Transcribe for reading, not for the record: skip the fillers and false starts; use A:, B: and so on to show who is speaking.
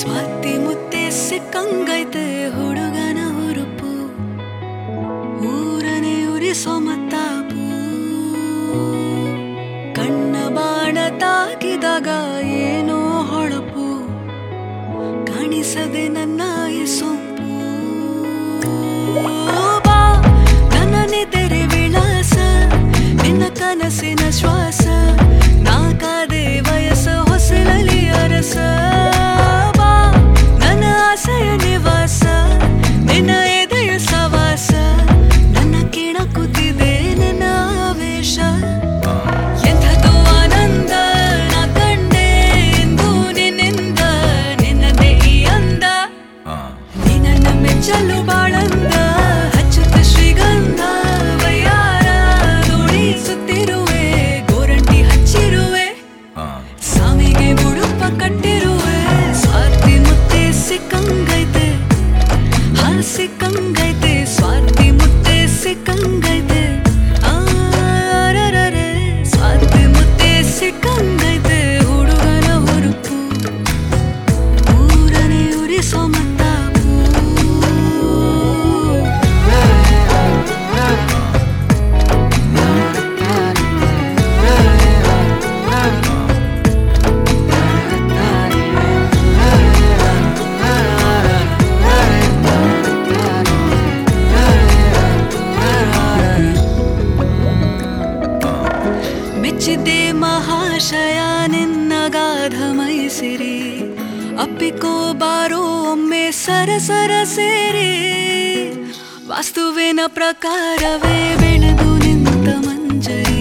A: ಸ್ವಾತಿ ಮುತ್ತೆ ಸಿಕ್ಕಂಗೈತೆ ಹುಡುಗನ ಹುರುಪು ಊರನೆ ಉರಿಸೋ ಮತ್ತಾಪು ಕಣ್ಣ ಬಾಣ ತಾಕಿದಾಗ ಏನೋ ಹೊಳಪು ಕಾಣಿಸದೆ ನನ್ನ ಈ ಸೊಂಪು ಬಾ ನನ್ನ ನೆದರೆ ವಿಳಾಸ ನಿನ್ನ ಕನಸಿನ ಶ್ವಾಸ ನಾಕಾದೆ ವಯಸ್ಸ ಹೊಸಲಲಿ ಅರಸ ಬಾ ನನ್ನ ಆಸೆಯ ನಿವಾಸ ನಿನ್ನ ಎದೆಯ ಸವಾಸ ನನ್ನ ಕೆಣಕುತ್ತಿದೆ ನನ್ನ ಆವೇಶ ಎಂಥದೋ ಆನಂದ ನಾ ಕಂಡೆ ಎಂದು ನಿನ್ನಿಂದ ನಿನ್ನದೇ ಈ ಅಂದ ನೀ ನನ್ನ ಮೆಚ್ಚಲು ಬಾಳಂದ ಹಚ್ಚುತ್ತ ಶ್ರೀಗಂಧ ವಯ್ಯಾರ ದೋಣಿಸುತ್ತಿರುವೆ ಗೋರಂಟಿ ಹಚ್ಚಿರುವೆ ಸಾಮಿಗೆ ಬುಡುಪ ಕಟ್ಟಿರುವೆ ಸ್ವಾತಿ ಮುತ್ತೆ ಸಿಕ್ಕಂಗೈತೆ ಸಿಕ್ಕಂಗೈತೆ ಸ್ವಾತಿ ಮುತ್ತೆ ಸಿಕ್ಕಂಗೈತೆ ಆರರರೆ ಸ್ವಾತಿ ಮುತ್ತೆ ಸಿಕ್ಕಂಗೈತೆ ಹುಡುಗನ ಹುರುಪು ಊರನೆ ಉರಿಸೋ ಮತ್ತಾಪು ಮೆಚ್ಚಿದ್ದೆ ಮಹಾಶಯ ನಿನ್ನ ಗಾಧ ಮೈಸಿರಿ ಅಪ್ಪಿಕೋ ಬಾರೋ ಒಮ್ಮೆ ಸರಸರ ಸೇರಿ ವಾಸ್ತುವಿನ ಪ್ರಕಾರವೇ ಬೆಳೆದು ನಿಂತ ಮಂಜರಿ